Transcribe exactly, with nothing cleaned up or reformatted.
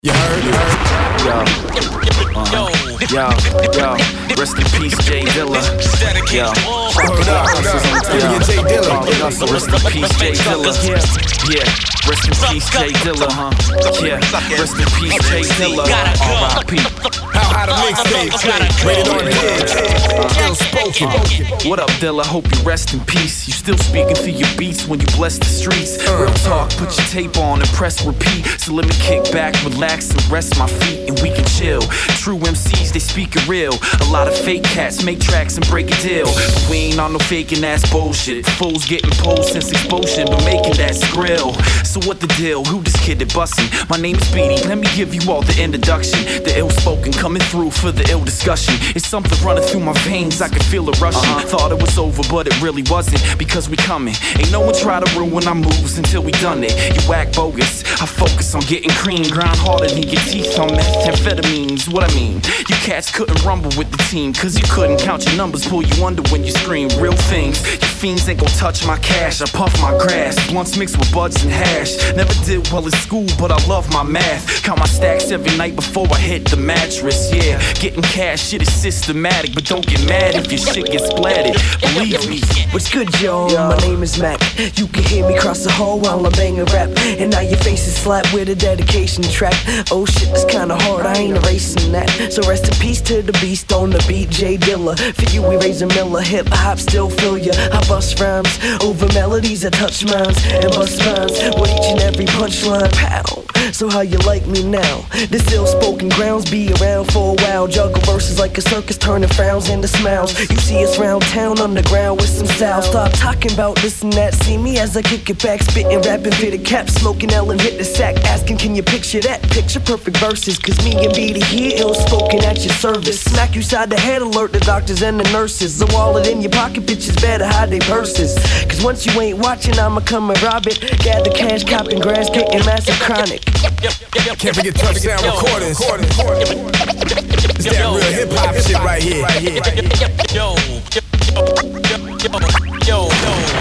You heard? You heard? Yo, uh, yo, yo, rest in peace, Jay Dilla. Yo, Hold up, hold up. yo, Get Jay Dilla. rest in peace, Jay Dilla. Yeah, rest in peace, Jay Dilla, huh? Yeah, rest in peace, Jay Dilla. R I P. How hot a mixtape? Rated on kids. Ill spoken. What up, Dilla? Hope you rest in peace. You still speaking through your beats when you bless the streets. Real talk, put your tape on and press repeat. So let me kick back, relax, and rest my feet, and we can chill. True M Cs, they speak it real. A lot of fake cats make tracks and break a deal. But we ain't on no faking ass bullshit. Fools getting posed since expulsion, but making that skrill. So what the deal? Who this kid that bussin'? My name is Beatty, let me give you all the introduction. The ill spoken coming through for the ill discussion. It's something running through my veins, I can feel it rushing. Uh-huh. Thought it was over, but it really wasn't, because we coming. Ain't no one try to ruin our moves until we done it. You act bogus, I focus on getting cream. Grind harder than your teeth on methamphetamines. What I mean, you cats couldn't rumble with the team, cause you couldn't count your numbers, pull you under when you scream. Real things, your fiends ain't gon' touch my cash. I puff my grass, blunts mixed with buds and hash. Never did well in school, but I love my math. Count my stacks every night before I hit the mattress. Yeah, getting cash, shit is systematic, but don't get mad if your shit gets splatted. Believe me. What's good, y'all? My name is Mac. You can hear me cross the hall while I'm banging rap, and now your face is slapped with a dedication track. Oh shit, that's kinda hard, I ain't erasing that. So rest in peace to the beast on the beat, Jay Dilla. For you, we raise a Miller. Hip hop still fill ya. I bust rhymes over melodies that touch minds and bust spines with each and every punchline. Pow. So how you like me now? This ill-spoken grounds be around for a while. Juggle verses like a circus, turning frowns into smiles. You see us round town underground with some style. Stop talking about this and that. See me as I kick it back, spitting, rapping, fit a cap, smoking L and hit the sack. Asking, can you picture that? Picture perfect verses, cause me and Beatty here, ill-spoken at your service. Smack you side the head, alert the doctors and the nurses. The wallet in your pocket, bitches better hide their purses. Cause once you ain't watching, I'ma come and rob it. Gather cash, copping grass, getting massive chronic. Can't forget touchdown recordings. It's that real hip hop shit right here. Yo, yo, yo, yo, yo.